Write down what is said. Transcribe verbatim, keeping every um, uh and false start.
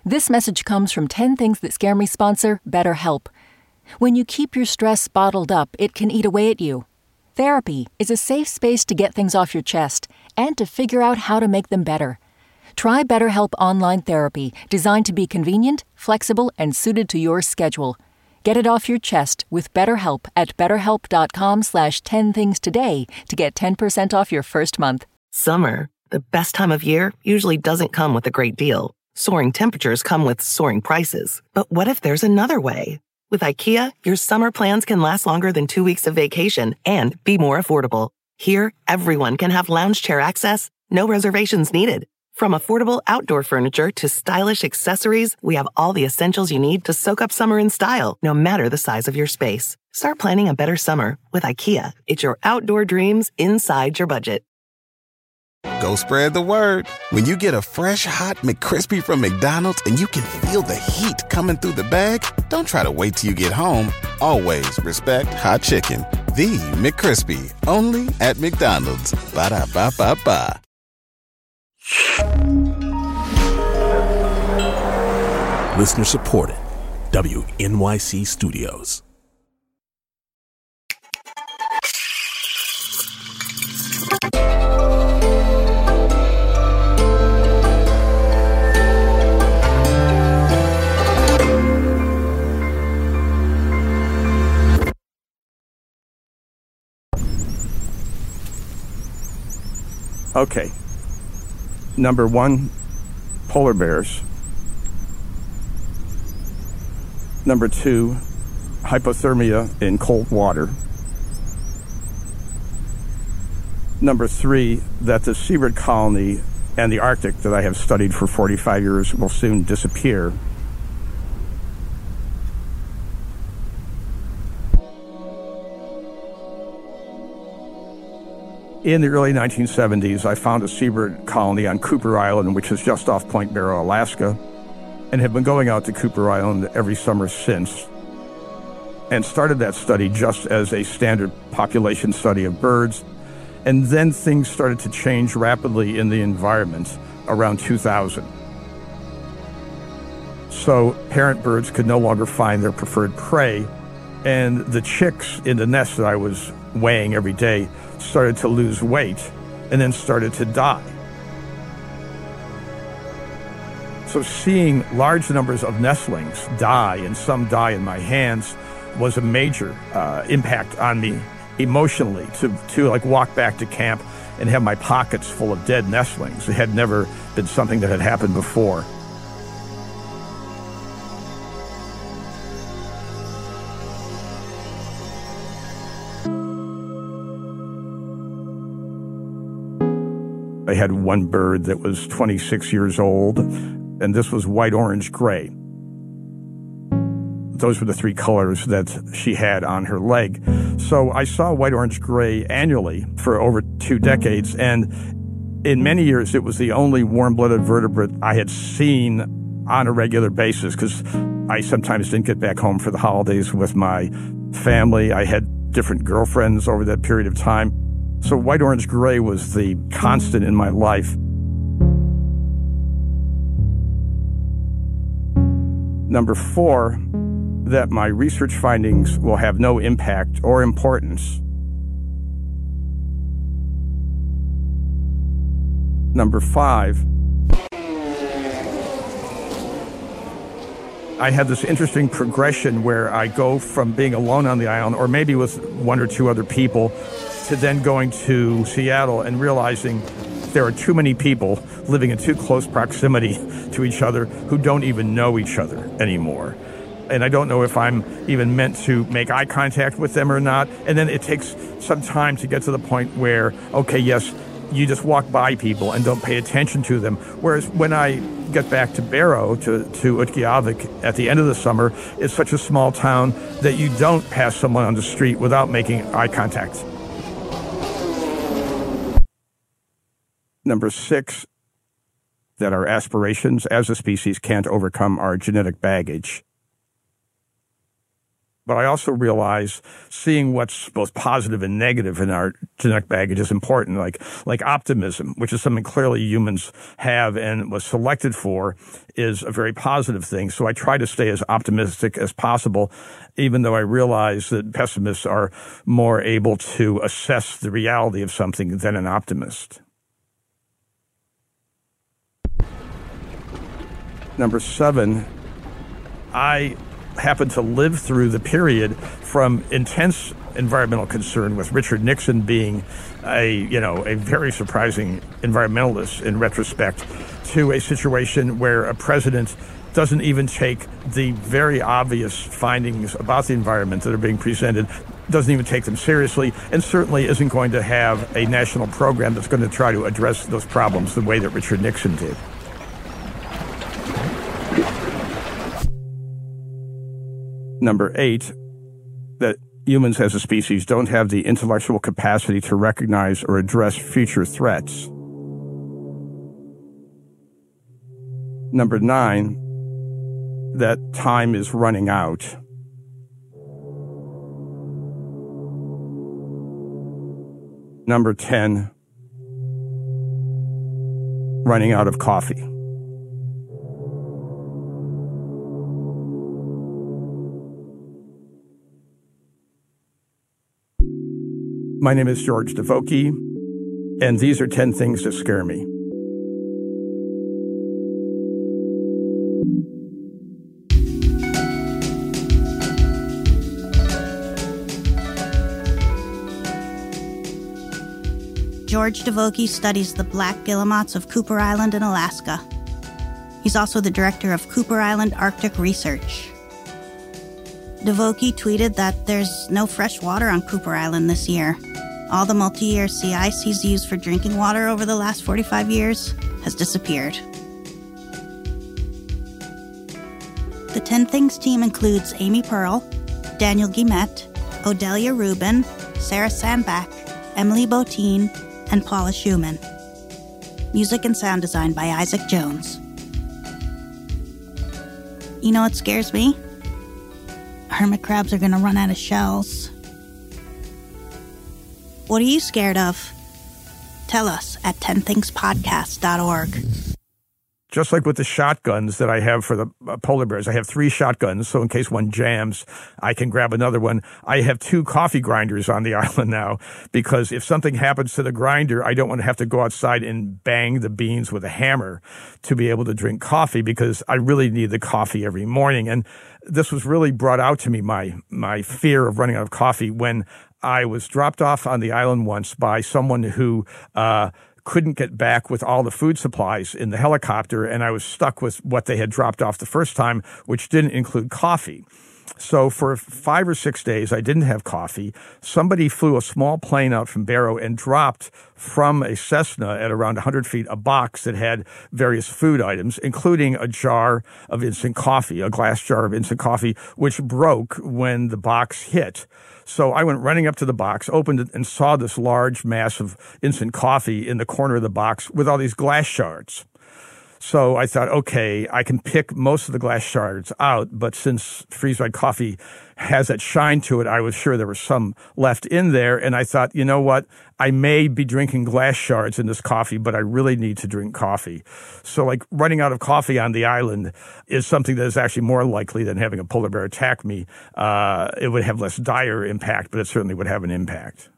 This message comes from ten Things That Scare Me sponsor BetterHelp. When you keep your stress bottled up, it can eat away at you. Therapy is a safe space to get things off your chest and to figure out how to make them better. Try BetterHelp Online Therapy, designed to be convenient, flexible, and suited to your schedule. Get it off your chest with BetterHelp at betterhelp.com slash 10 things today to get ten percent off your first month. Summer, the best time of year, usually doesn't come with a great deal. Soaring temperatures come with soaring prices. But what if there's another way? With IKEA, your summer plans can last longer than two weeks of vacation and be more affordable. Here, everyone can have lounge chair access, no reservations needed. From affordable outdoor furniture to stylish accessories, we have all the essentials you need to soak up summer in style, no matter the size of your space. Start planning a better summer with IKEA. It's your outdoor dreams inside your budget. Go spread the word. When you get a fresh, hot McCrispy from McDonald's and you can feel the heat coming through the bag, don't try to wait till you get home. Always respect hot chicken. The McCrispy, only at McDonald's. Ba-da-ba-ba-ba. Listener supported. W N Y C Studios. Okay. Number one, polar bears. Number two, hypothermia in cold water. Number three, that the seabird colony and the Arctic that I have studied for forty-five years will soon disappear. In the early nineteen seventies, I found a seabird colony on Cooper Island, which is just off Point Barrow, Alaska, and have been going out to Cooper Island every summer since, and started that study just as a standard population study of birds. And then things started to change rapidly in the environment around two thousand. So parent birds could no longer find their preferred prey, and the chicks in the nest that I was weighing every day started to lose weight and then started to die. So seeing large numbers of nestlings die, and some die in my hands, was a major uh, impact on me emotionally. To, to like walk back to camp and have my pockets full of dead nestlings. It had never been something that had happened before. I had one bird that was twenty-six years old, and this was white-orange-gray. Those were the three colors that she had on her leg. So I saw white-orange-gray annually for over two decades, and in many years it was the only warm-blooded vertebrate I had seen on a regular basis, because I sometimes didn't get back home for the holidays with my family. I had different girlfriends over that period of time. So white-orange-gray was the constant in my life. Number four, that my research findings will have no impact or importance. Number five, I had this interesting progression where I go from being alone on the island, or maybe with one or two other people, to then going to Seattle and realizing there are too many people living in too close proximity to each other who don't even know each other anymore. And I don't know if I'm even meant to make eye contact with them or not. And then it takes some time to get to the point where, okay, yes, you just walk by people and don't pay attention to them. Whereas when I get back to Barrow, to, to Utqiagvik at the end of the summer, it's such a small town that you don't pass someone on the street without making eye contact. Number six, that our aspirations as a species can't overcome our genetic baggage. But I also realize seeing what's both positive and negative in our genetic baggage is important, like like optimism, which is something clearly humans have and was selected for, is a very positive thing. So I try to stay as optimistic as possible, even though I realize that pessimists are more able to assess the reality of something than an optimist. Number seven, I happened to live through the period from intense environmental concern, with Richard Nixon being a, you know, a very surprising environmentalist in retrospect, to a situation where a president doesn't even take the very obvious findings about the environment that are being presented, doesn't even take them seriously, and certainly isn't going to have a national program that's going to try to address those problems the way that Richard Nixon did. Number eight, that humans as a species don't have the intellectual capacity to recognize or address future threats. Number nine, that time is running out. Number ten, running out of coffee. My name is George Devokie, and these are ten things that scare me. George Devokie studies the black guillemots of Cooper Island in Alaska. He's also the director of Cooper Island Arctic Research. Devokie tweeted that there's no fresh water on Cooper Island this year. All the multi-year sea ice he's used for drinking water over the last forty-five years has disappeared. The ten Things team includes Amy Pearl, Daniel Guillemette, Odelia Rubin, Sarah Sandbach, Emily Botine, and Paula Schumann. Music and sound design by Isaac Jones. You know what scares me? Hermit crabs are going to run out of shells. What are you scared of? Tell us at ten things podcast dot org. Just like with the shotguns that I have for the uh, polar bears, I have three shotguns, so in case one jams, I can grab another one. I have two coffee grinders on the island now, because if something happens to the grinder, I don't want to have to go outside and bang the beans with a hammer to be able to drink coffee, because I really need the coffee every morning. And this was really brought out to me, my my fear of running out of coffee, when I was dropped off on the island once by someone who uh couldn't get back with all the food supplies in the helicopter, and I was stuck with what they had dropped off the first time, which didn't include coffee. So for five or six days, I didn't have coffee. Somebody flew a small plane out from Barrow and dropped from a Cessna at around one hundred feet a box that had various food items, including a jar of instant coffee, a glass jar of instant coffee, which broke when the box hit. So I went running up to the box, opened it, and saw this large mass of instant coffee in the corner of the box with all these glass shards. So I thought, okay, I can pick most of the glass shards out, but since freeze-dried coffee has that shine to it, I was sure there was some left in there, and I thought, you know what, I may be drinking glass shards in this coffee, but I really need to drink coffee. So like running out of coffee on the island is something that is actually more likely than having a polar bear attack me. Uh, it would have less dire impact, but it certainly would have an impact.